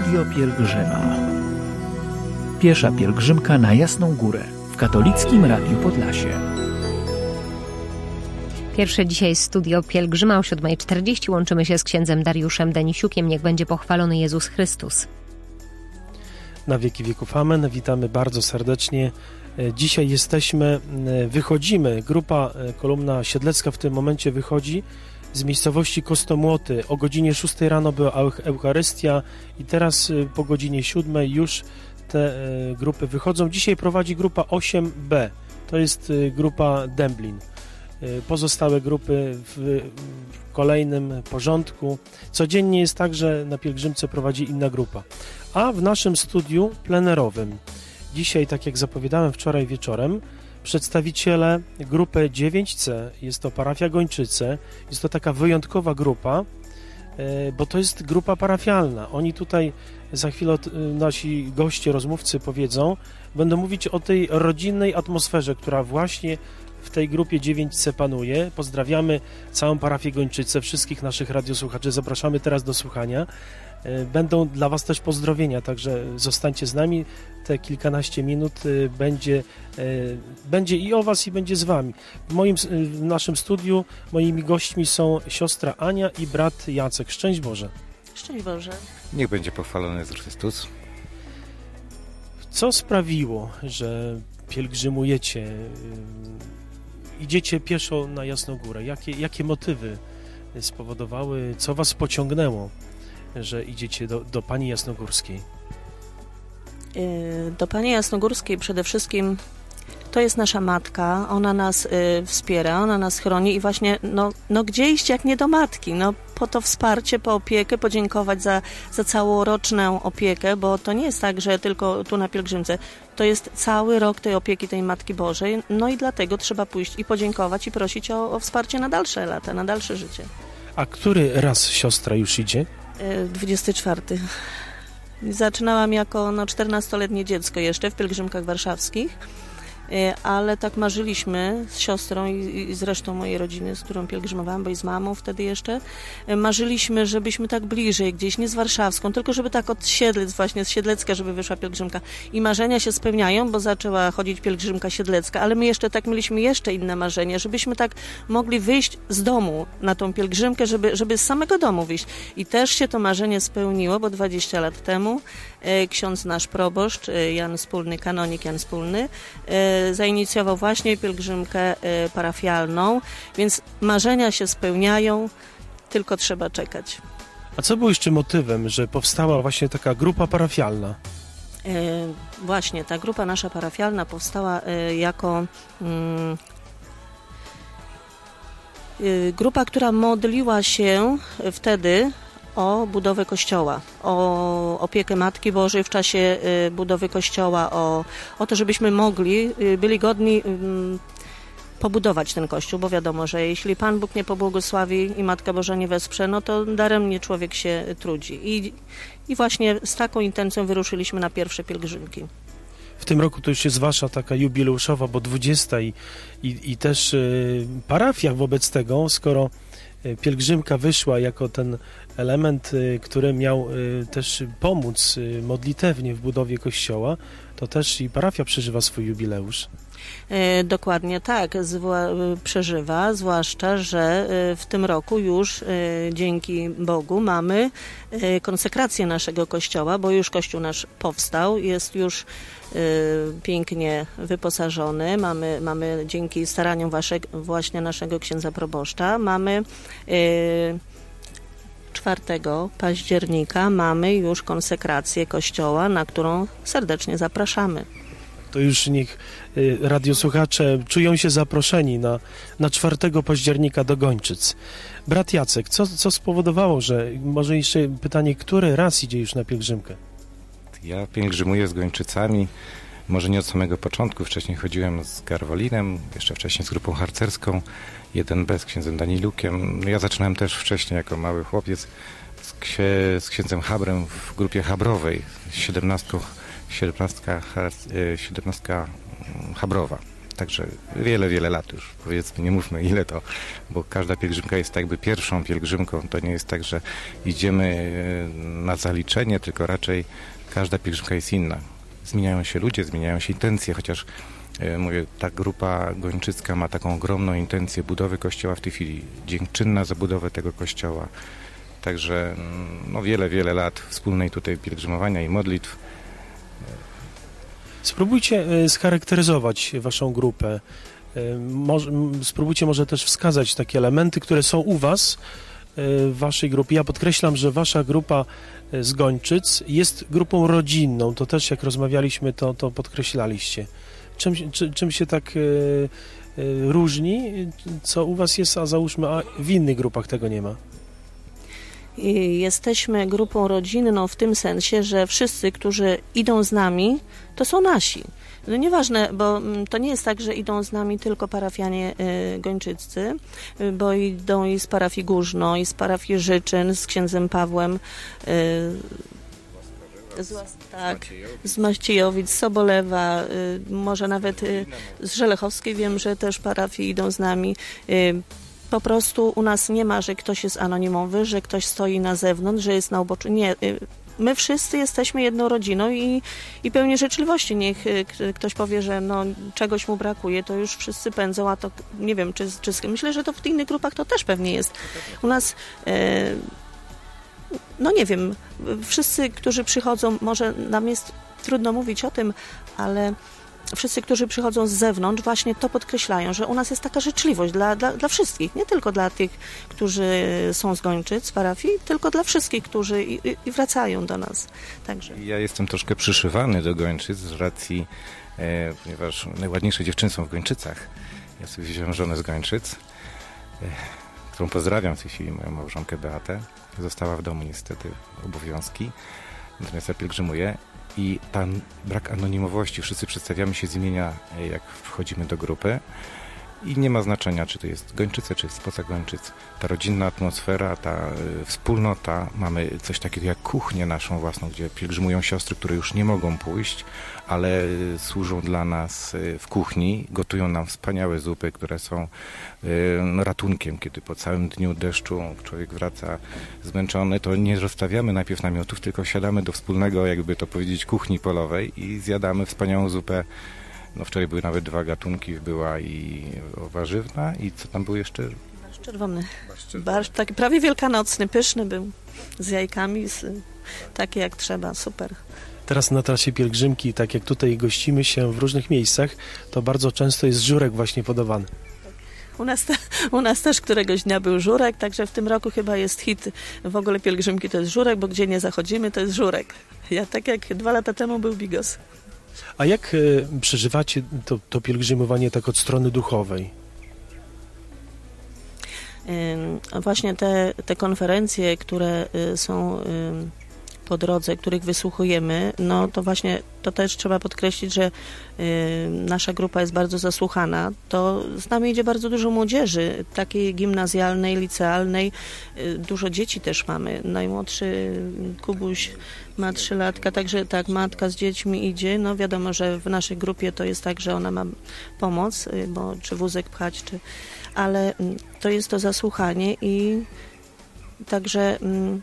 Studio Pielgrzyma. Piesza pielgrzymka na Jasną Górę w Katolickim Radiu Podlasie. Pierwsze dzisiaj Studio Pielgrzyma o 7:40. Łączymy się z księdzem Dariuszem Denisiukiem. Niech będzie pochwalony Jezus Chrystus. Na wieki wieków amen. Witamy bardzo serdecznie. Dzisiaj wychodzimy, grupa Kolumna Siedlecka w tym momencie wychodzi z miejscowości Kostomłoty. O godzinie 6 rano była Eucharystia i teraz po godzinie 7 już te grupy wychodzą. Dzisiaj prowadzi grupa 8B, to jest grupa Dęblin. Pozostałe grupy w kolejnym porządku. Codziennie jest tak, że na pielgrzymce prowadzi inna grupa. A w naszym studiu plenerowym dzisiaj, tak jak zapowiadałem wczoraj wieczorem, przedstawiciele grupy 9C, jest to parafia Gończyce, jest to taka wyjątkowa grupa, bo to jest grupa parafialna. Oni tutaj za chwilę nasi goście, rozmówcy powiedzą, będą mówić o tej rodzinnej atmosferze, która właśnie w tej grupie 9C panuje. Pozdrawiamy całą parafię Gończyce, wszystkich naszych radiosłuchaczy, zapraszamy teraz do słuchania. Będą dla Was też pozdrowienia, także zostańcie z nami, te kilkanaście minut będzie i o Was, i będzie z Wami. W naszym studiu moimi gośćmi są siostra Ania i brat Jacek. Szczęść Boże. Szczęść Boże. Niech będzie pochwalony Jezus Chrystus. Co sprawiło, że pielgrzymujecie, idziecie pieszo na Jasną Górę? Jakie motywy spowodowały, co Was pociągnęło, że idziecie do Pani Jasnogórskiej? Do Pani Jasnogórskiej przede wszystkim to jest nasza matka, ona nas wspiera, ona nas chroni i właśnie no gdzie iść jak nie do matki, po to wsparcie, po opiekę, podziękować za całoroczną opiekę, bo to nie jest tak, że tylko tu na pielgrzymce, to jest cały rok tej opieki tej Matki Bożej, i dlatego trzeba pójść i podziękować i prosić o wsparcie na dalsze lata, na dalsze życie. A który raz siostra już idzie? 24. Zaczynałam jako 14-letnie dziecko jeszcze w pielgrzymkach warszawskich, ale tak marzyliśmy z siostrą i z resztą mojej rodziny, z którą pielgrzymowałam, bo i z mamą wtedy jeszcze, marzyliśmy, żebyśmy tak bliżej gdzieś, nie z warszawską, tylko żeby tak od Siedlec, właśnie z Siedlecka, żeby wyszła pielgrzymka. I marzenia się spełniają, bo zaczęła chodzić pielgrzymka siedlecka, ale my jeszcze tak mieliśmy jeszcze inne marzenia, żebyśmy tak mogli wyjść z domu na tą pielgrzymkę, żeby z samego domu wyjść. I też się to marzenie spełniło, bo 20 lat temu ksiądz nasz proboszcz, Jan Wspólny, kanonik Jan Wspólny, zainicjował właśnie pielgrzymkę parafialną, więc marzenia się spełniają, tylko trzeba czekać. A co było jeszcze motywem, że powstała właśnie taka grupa parafialna? Właśnie, ta grupa nasza parafialna powstała jako grupa, która modliła się wtedy o budowę Kościoła, o opiekę Matki Bożej w czasie budowy Kościoła, o to, żebyśmy byli godni pobudować ten Kościół, bo wiadomo, że jeśli Pan Bóg nie pobłogosławi i Matka Boża nie wesprze, to daremnie człowiek się trudzi. I właśnie z taką intencją wyruszyliśmy na pierwsze pielgrzymki. W tym roku to już jest Wasza taka jubileuszowa, bo 20 i też parafia wobec tego, skoro pielgrzymka wyszła jako ten element, który miał też pomóc modlitewnie w budowie Kościoła, to też i parafia przeżywa swój jubileusz. Dokładnie tak, przeżywa, zwłaszcza, że w tym roku już dzięki Bogu mamy konsekrację naszego Kościoła, bo już Kościół nasz powstał, jest już pięknie wyposażony, mamy dzięki staraniom właśnie naszego księdza proboszcza, mamy 4 października mamy już konsekrację Kościoła, na którą serdecznie zapraszamy. To już niech radiosłuchacze czują się zaproszeni na 4 października do Gończyc. Brat Jacek, co spowodowało, że może jeszcze pytanie, który raz idzie już na pielgrzymkę? Ja pielgrzymuję z Gończycami, może nie od samego początku, wcześniej chodziłem z Garwolinem, jeszcze wcześniej z grupą harcerską, 1B z księdzem Danilukiem. Ja zaczynałem też wcześniej jako mały chłopiec z księdzem Habrem w grupie Habrowej, 17 Habrowa. także wiele, wiele lat już, powiedzmy, nie mówmy ile to, bo każda pielgrzymka jest tak jakby pierwszą pielgrzymką, to nie jest tak, że idziemy na zaliczenie, tylko raczej każda pielgrzymka jest inna. Zmieniają się ludzie, zmieniają się intencje, chociaż mówię, ta grupa gończycka ma taką ogromną intencję budowy kościoła w tej chwili, dziękczynna za budowę tego kościoła. Także no, wiele, wiele lat wspólnej tutaj pielgrzymowania i modlitw. Spróbujcie scharakteryzować waszą grupę. Spróbujcie może też wskazać takie elementy, które są u was w waszej grupie. Ja podkreślam, że wasza grupa z Gończyc jest grupą rodzinną. To też jak rozmawialiśmy, to podkreślaliście. Czym się tak różni? Co u was jest, a załóżmy, a w innych grupach tego nie ma? Jesteśmy grupą rodzinną w tym sensie, że wszyscy, którzy idą z nami, to są nasi. No nieważne, bo to nie jest tak, że idą z nami tylko parafianie gończyccy, bo idą i z parafii Górzno, i z parafii Życzyn, z księdzem Pawłem, z Maciejowic, z Sobolewa, może nawet z Żelechowskiej wiem, że też parafie idą z nami. Po prostu u nas nie ma, że ktoś jest anonimowy, że ktoś stoi na zewnątrz, że jest na uboczu. Nie, my wszyscy jesteśmy jedną rodziną i pełni życzliwości. Niech ktoś powie, że no, czegoś mu brakuje, to już wszyscy pędzą, a to nie wiem, czy myślę, że to w innych grupach to też pewnie jest. U nas no nie wiem, wszyscy, którzy przychodzą, może nam jest trudno mówić o tym, ale wszyscy, którzy przychodzą z zewnątrz, właśnie to podkreślają, że u nas jest taka życzliwość dla wszystkich, nie tylko dla tych, którzy są z Gończyc, z parafii, tylko dla wszystkich, którzy i wracają do nas. Także. Ja jestem troszkę przyszywany do Gończyc z racji, ponieważ najładniejsze dziewczyny są w Gończycach. Ja sobie wziąłem żonę z Gończyc, którą pozdrawiam w tej chwili, moją małżonkę Beatę. Została w domu niestety, obowiązki, natomiast ja pielgrzymuję. I ten brak anonimowości, wszyscy przedstawiamy się z imienia, jak wchodzimy do grupy i nie ma znaczenia, czy to jest Gończyce, czy spoza Gończyc. Ta rodzinna atmosfera, ta wspólnota, mamy coś takiego jak kuchnię naszą własną, gdzie pielgrzymują siostry, które już nie mogą pójść, ale służą dla nas w kuchni, gotują nam wspaniałe zupy, które są ratunkiem, kiedy po całym dniu deszczu człowiek wraca zmęczony, to nie rozstawiamy najpierw namiotów, tylko siadamy do wspólnego, jakby to powiedzieć, kuchni polowej i zjadamy wspaniałą zupę. No wczoraj były nawet 2 gatunki, była i warzywna i co tam było jeszcze? Barszcz czerwony. Barszcz taki prawie wielkanocny, pyszny był, z jajkami, takie jak trzeba, super. Teraz na trasie pielgrzymki, tak jak tutaj gościmy się w różnych miejscach, to bardzo często jest żurek właśnie podawany. U nas też któregoś dnia był żurek, także w tym roku chyba jest hit w ogóle pielgrzymki, to jest żurek, bo gdzie nie zachodzimy, to jest żurek. Ja tak jak 2 lata temu był bigos. A jak przeżywacie to pielgrzymowanie tak od strony duchowej? Właśnie te konferencje, które są po drodze, których wysłuchujemy, no to właśnie to też trzeba podkreślić, że nasza grupa jest bardzo zasłuchana. To z nami idzie bardzo dużo młodzieży, takiej gimnazjalnej, licealnej. Dużo dzieci też mamy. Najmłodszy Kubuś ma 3 latka, także tak, matka z dziećmi idzie. No wiadomo, że w naszej grupie to jest tak, że ona ma pomoc, bo czy wózek pchać, ale to jest to zasłuchanie i także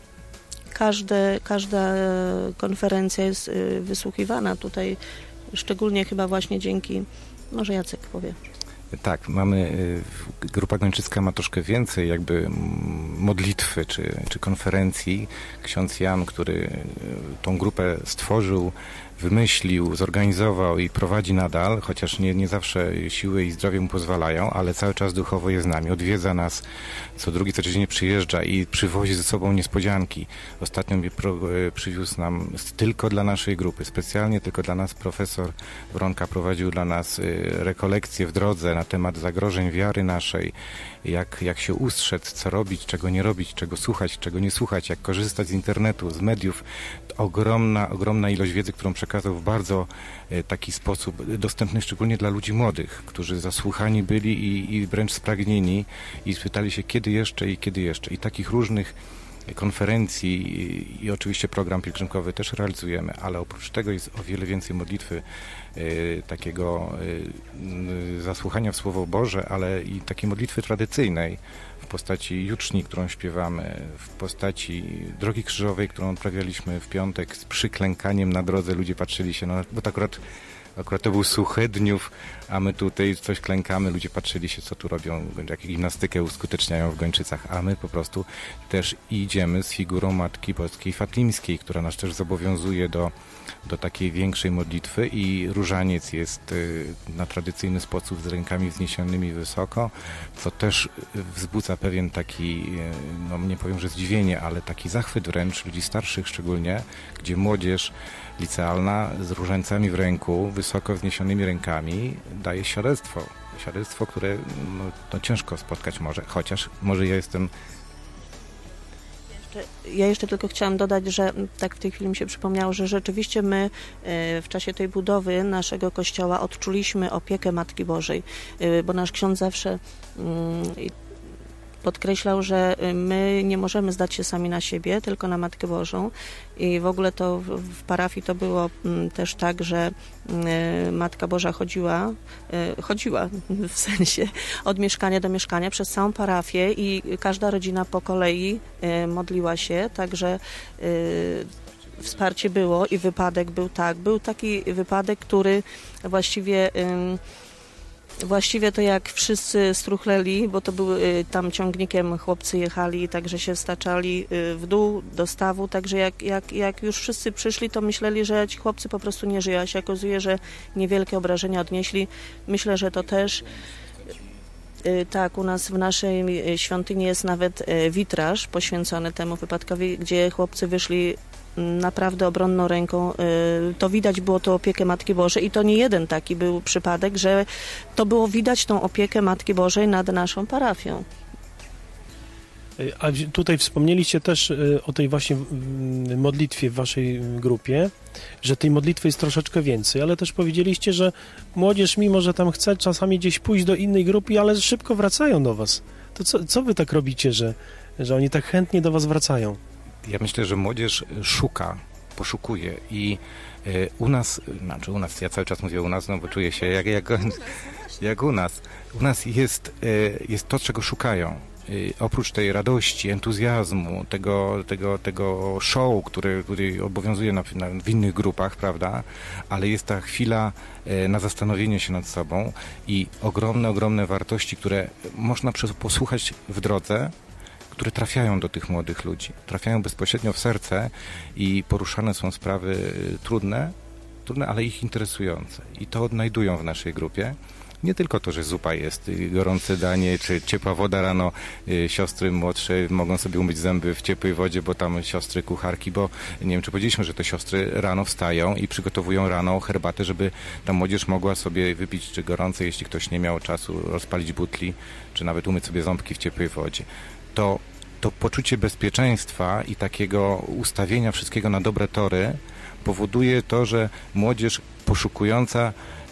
każda konferencja jest wysłuchiwana tutaj, szczególnie chyba właśnie dzięki, może Jacek powie. Tak, grupa gończycka ma troszkę więcej jakby modlitwy czy konferencji. Ksiądz Jan, który tą grupę stworzył, wymyślił, zorganizował i prowadzi nadal, chociaż nie zawsze siły i zdrowie mu pozwalają, ale cały czas duchowo jest z nami, odwiedza nas, co drugi, co tydzień przyjeżdża i przywozi ze sobą niespodzianki. Ostatnio przywiózł nam tylko dla naszej grupy, specjalnie tylko dla nas profesor Wronka prowadził dla nas rekolekcje w drodze na temat zagrożeń wiary naszej, jak się ustrzec, co robić, czego nie robić, czego słuchać, czego nie słuchać, jak korzystać z internetu, z mediów. Ogromna ilość wiedzy, którą przekazał w bardzo taki sposób dostępny szczególnie dla ludzi młodych, którzy zasłuchani byli i wręcz spragnieni i spytali się kiedy jeszcze. I takich różnych konferencji i oczywiście program pielgrzymkowy też realizujemy, ale oprócz tego jest o wiele więcej modlitwy, takiego zasłuchania w Słowo Boże, ale i takiej modlitwy tradycyjnej w postaci juczni, którą śpiewamy, w postaci Drogi Krzyżowej, którą odprawialiśmy w piątek z przyklękaniem na drodze. Ludzie patrzyli się, bo to akurat to był Suchedniów, a my tutaj coś klękamy, ludzie patrzyli się, co tu robią, jaką gimnastykę uskuteczniają w Gończycach, a my po prostu też idziemy z figurą Matki Boskiej Fatimskiej, która nas też zobowiązuje do takiej większej modlitwy i różaniec jest na tradycyjny sposób z rękami wzniesionymi wysoko, co też wzbudza pewien taki, no nie powiem, że zdziwienie, ale taki zachwyt wręcz ludzi starszych szczególnie, gdzie młodzież licealna z różańcami w ręku, wysoko wzniesionymi rękami daje świadectwo, które no ciężko spotkać chociaż może ja jestem... Ja jeszcze tylko chciałam dodać, że tak w tej chwili mi się przypomniało, że rzeczywiście my w czasie tej budowy naszego kościoła odczuliśmy opiekę Matki Bożej, bo nasz ksiądz zawsze podkreślał, że my nie możemy zdać się sami na siebie, tylko na Matkę Bożą i w ogóle to w parafii to było też tak, że Matka Boża chodziła w sensie od mieszkania do mieszkania przez całą parafię i każda rodzina po kolei modliła się, także wsparcie było i wypadek był taki wypadek, który Właściwie to jak wszyscy struchleli, bo to były tam ciągnikiem chłopcy jechali, także się staczali w dół do stawu, także jak już wszyscy przyszli, to myśleli, że ci chłopcy po prostu nie żyją, a się okazuje, że niewielkie obrażenia odnieśli. Myślę, że to też tak, u nas w naszej świątyni jest nawet witraż poświęcony temu wypadkowi, gdzie chłopcy wyszli naprawdę obronną ręką. To widać było tą opiekę Matki Bożej i to nie jeden taki był przypadek, że to było widać tą opiekę Matki Bożej nad naszą parafią. A tutaj wspomnieliście też o tej właśnie modlitwie w waszej grupie, że tej modlitwy jest troszeczkę więcej, ale też powiedzieliście, że młodzież, mimo że tam chce czasami gdzieś pójść do innej grupy, ale szybko wracają do was. To co wy tak robicie, że oni tak chętnie do was wracają? Ja myślę, że młodzież poszukuje i u nas, ja cały czas mówię u nas, no bo czuję się jak u nas. U nas jest to, czego szukają. Oprócz tej radości, entuzjazmu, tego show, który obowiązuje w innych grupach, prawda, ale jest ta chwila na zastanowienie się nad sobą i ogromne wartości, które można posłuchać w drodze, które trafiają do tych młodych ludzi, trafiają bezpośrednio w serce i poruszane są sprawy trudne, ale ich interesujące. I to odnajdują w naszej grupie. Nie tylko to, że zupa jest, gorące danie, czy ciepła woda rano, siostry młodsze mogą sobie umyć zęby w ciepłej wodzie, bo tam siostry kucharki, bo nie wiem, czy powiedzieliśmy, że te siostry rano wstają i przygotowują rano herbatę, żeby ta młodzież mogła sobie wypić czy gorące, jeśli ktoś nie miał czasu, rozpalić butli, czy nawet umyć sobie ząbki w ciepłej wodzie. To poczucie bezpieczeństwa i takiego ustawienia wszystkiego na dobre tory powoduje to, że młodzież poszukująca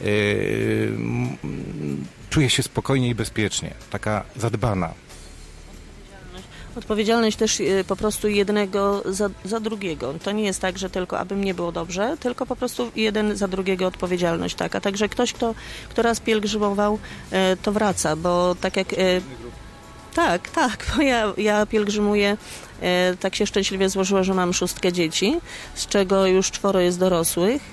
czuje się spokojnie i bezpiecznie, taka zadbana. Odpowiedzialność też po prostu jednego za drugiego. To nie jest tak, że tylko aby mnie było dobrze, tylko po prostu jeden za drugiego odpowiedzialność taka. Także ktoś, kto raz pielgrzymował, to wraca, bo tak jak... Tak, bo ja pielgrzymuję, tak się szczęśliwie złożyło, że mam 6 dzieci, z czego już 4 jest dorosłych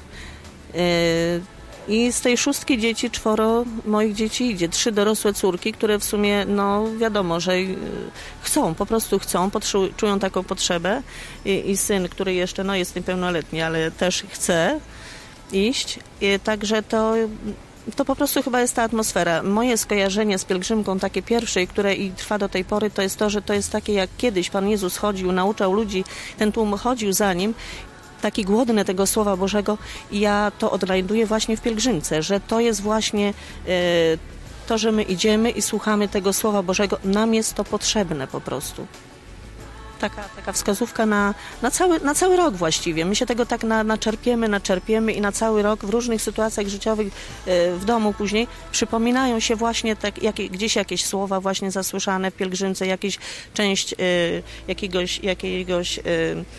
i z tej 6 dzieci 4 moich dzieci idzie, 3 dorosłe córki, które w sumie, no wiadomo, że po prostu chcą, czują taką potrzebę i syn, który jeszcze jest niepełnoletni, ale też chce iść, także to po prostu chyba jest ta atmosfera. Moje skojarzenie z pielgrzymką, takie pierwszej, które i trwa do tej pory, to jest to, że to jest takie jak kiedyś Pan Jezus chodził, nauczał ludzi, ten tłum chodził za Nim, taki głodny tego Słowa Bożego i ja to odnajduję właśnie w pielgrzymce, że to jest właśnie to, że my idziemy i słuchamy tego Słowa Bożego, nam jest to potrzebne po prostu. taka wskazówka na cały rok właściwie. My się tego tak naczerpiemy i na cały rok w różnych sytuacjach życiowych w domu później przypominają się właśnie gdzieś jakieś słowa właśnie zasłyszane w pielgrzymce, część jakiegoś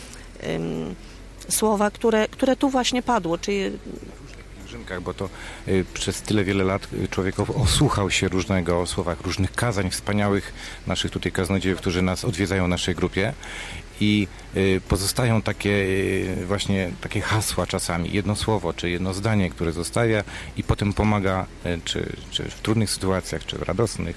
słowa, które tu właśnie padło, czy Bo to przez tyle wiele lat człowiek osłuchał się różnego o słowach, różnych kazań wspaniałych naszych tutaj kaznodziejów, którzy nas odwiedzają w naszej grupie i pozostają takie hasła czasami, jedno słowo czy jedno zdanie, które zostawia i potem pomaga czy w trudnych sytuacjach, czy w radosnych.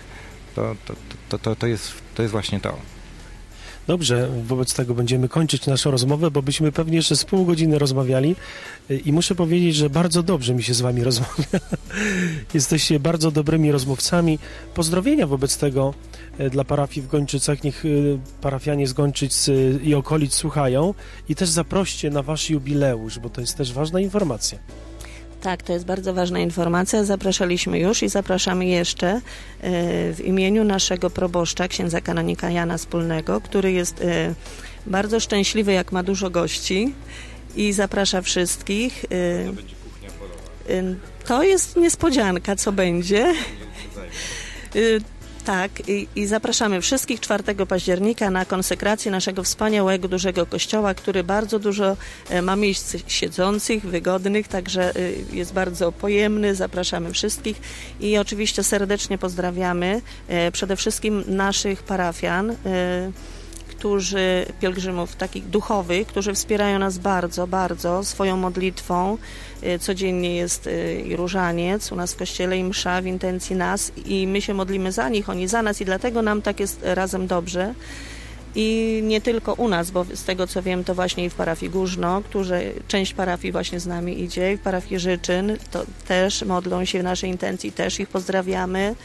To jest właśnie to. Dobrze, wobec tego będziemy kończyć naszą rozmowę, bo byśmy pewnie jeszcze z pół godziny rozmawiali i muszę powiedzieć, że bardzo dobrze mi się z wami rozmawia. Jesteście bardzo dobrymi rozmówcami. Pozdrowienia wobec tego dla parafii w Gończycach. Niech parafianie z Gończyc i okolic słuchają i też zaproście na wasz jubileusz, bo to jest też ważna informacja. Tak, to jest bardzo ważna informacja. Zapraszaliśmy już i zapraszamy jeszcze w imieniu naszego proboszcza, księdza kanonika Jana Wspólnego, który jest bardzo szczęśliwy, jak ma dużo gości i zaprasza wszystkich. To jest niespodzianka, co będzie. Tak, i zapraszamy wszystkich 4 października na konsekrację naszego wspaniałego, dużego kościoła, który bardzo dużo ma miejsc siedzących, wygodnych, także jest bardzo pojemny. Zapraszamy wszystkich i oczywiście serdecznie pozdrawiamy przede wszystkim naszych parafian, pielgrzymów takich duchowych, którzy wspierają nas bardzo, bardzo swoją modlitwą. Codziennie jest i różaniec u nas w kościele i msza w intencji nas i my się modlimy za nich, oni za nas i dlatego nam tak jest razem dobrze. I nie tylko u nas, bo z tego co wiem, to właśnie i w parafii Górzno, część parafii właśnie z nami idzie, i w parafii Życzyn to też modlą się w naszej intencji, też ich pozdrawiamy.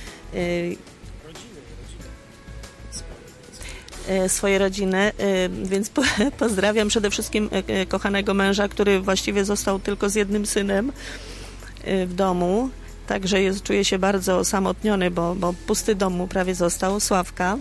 Swoje rodziny, więc pozdrawiam przede wszystkim kochanego męża, który właściwie został tylko z jednym synem w domu, także czuje się bardzo osamotniony, bo pusty dom mu prawie został, Sławka.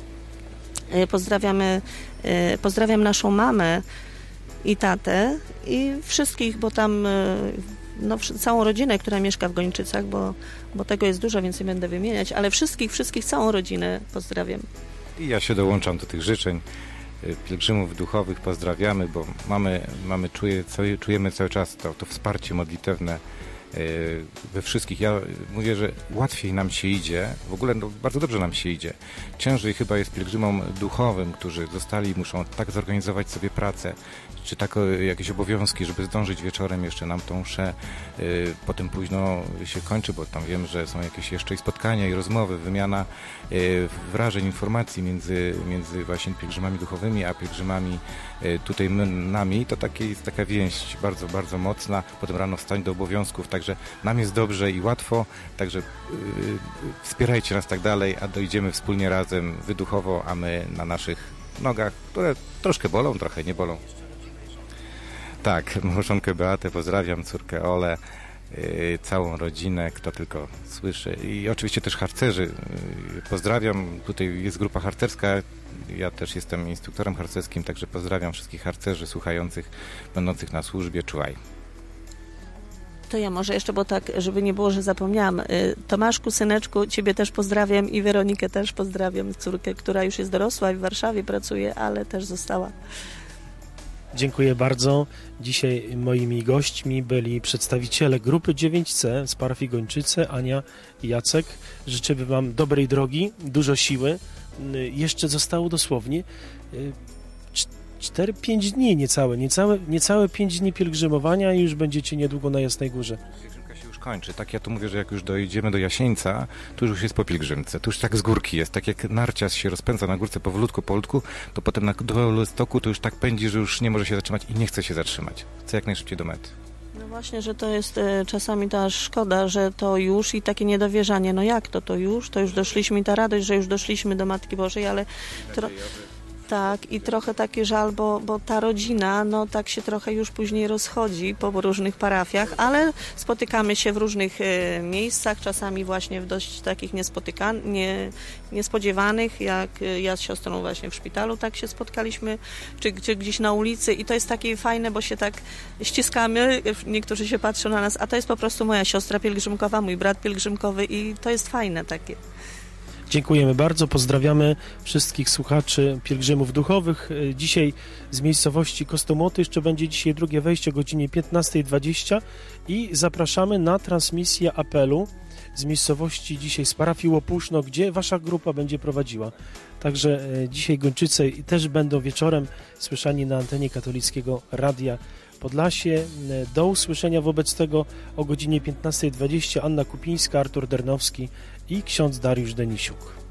Pozdrawiam naszą mamę i tatę i wszystkich, bo tam całą rodzinę, która mieszka w Gończycach, bo tego jest dużo, więc nie będę wymieniać, ale wszystkich, całą rodzinę pozdrawiam. I ja się dołączam do tych życzeń. Pielgrzymów duchowych pozdrawiamy, bo czujemy cały czas to wsparcie modlitewne we wszystkich. Ja mówię, że łatwiej nam się idzie, w ogóle bardzo dobrze nam się idzie. Ciężej chyba jest pielgrzymom duchowym, którzy muszą tak zorganizować sobie pracę, czy tak jakieś obowiązki, żeby zdążyć wieczorem jeszcze nam tą mszę. Potem późno się kończy, bo tam wiem, że są jakieś jeszcze i spotkania, i rozmowy, wymiana wrażeń, informacji między właśnie pielgrzymami duchowymi, a pielgrzymami tutaj nami. To jest taka więź bardzo, bardzo mocna. Potem rano wstań do obowiązków, także nam jest dobrze i łatwo, także wspierajcie nas tak dalej, a dojdziemy wspólnie razem, wy duchowo, a my na naszych nogach, które troszkę bolą, trochę nie bolą. Tak, małżonkę Beatę pozdrawiam, córkę Olę, całą rodzinę, kto tylko słyszy. I oczywiście też harcerzy pozdrawiam. Tutaj jest grupa harcerska, ja też jestem instruktorem harcerskim, także pozdrawiam wszystkich harcerzy słuchających, będących na służbie. Czuwaj. To ja może jeszcze, bo tak, żeby nie było, że zapomniałam. Tomaszku, syneczku, ciebie też pozdrawiam i Weronikę też pozdrawiam, córkę, która już jest dorosła i w Warszawie pracuje, ale też została. Dziękuję bardzo. Dzisiaj moimi gośćmi byli przedstawiciele grupy 9C z parafii Gończyce, Ania i Jacek. Życzę wam dobrej drogi, dużo siły. Jeszcze zostało dosłownie 4-5 dni niecałe 5 dni pielgrzymowania i już będziecie niedługo na Jasnej Górze. Pielgrzymka się już kończy. Tak ja tu mówię, że jak już dojdziemy do Jasieńca, to już jest po pielgrzymce. To już tak z górki jest. Tak jak narciarz się rozpędza na górce powolutku, to potem na Białegostoku to już tak pędzi, że już nie może się zatrzymać i nie chce się zatrzymać. Chce jak najszybciej do mety. No właśnie, że to jest czasami ta szkoda, że to już i takie niedowierzanie. No jak to już? To już doszliśmy i ta radość, że już doszliśmy do Matki Bożej, ale Tak, i trochę taki żal, bo ta rodzina, no tak się trochę już później rozchodzi po różnych parafiach, ale spotykamy się w różnych miejscach, czasami właśnie w dość takich niespodziewanych, jak ja z siostrą właśnie w szpitalu tak się spotkaliśmy, czy gdzieś na ulicy i to jest takie fajne, bo się tak ściskamy, niektórzy się patrzą na nas, a to jest po prostu moja siostra pielgrzymkowa, mój brat pielgrzymkowy i to jest fajne takie. Dziękujemy bardzo, pozdrawiamy wszystkich słuchaczy pielgrzymów duchowych. Dzisiaj z miejscowości Kostomoty jeszcze będzie dzisiaj drugie wejście o godzinie 15:20 i zapraszamy na transmisję apelu z miejscowości dzisiaj z parafii Łopuszno, gdzie wasza grupa będzie prowadziła. Także dzisiaj Gończyce też będą wieczorem słyszani na antenie Katolickiego Radia Podlasie. Do usłyszenia wobec tego o godzinie 15:20 Anna Kupińska, Artur Dernowski i ksiądz Dariusz Denisiuk.